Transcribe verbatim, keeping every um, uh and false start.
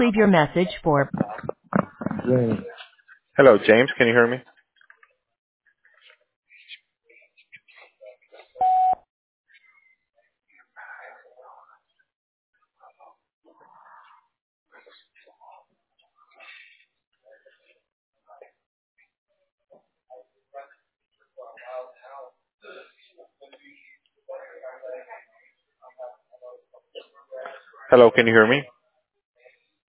leave your message for James. Hello, James. Can you hear me? Hello, can you hear me?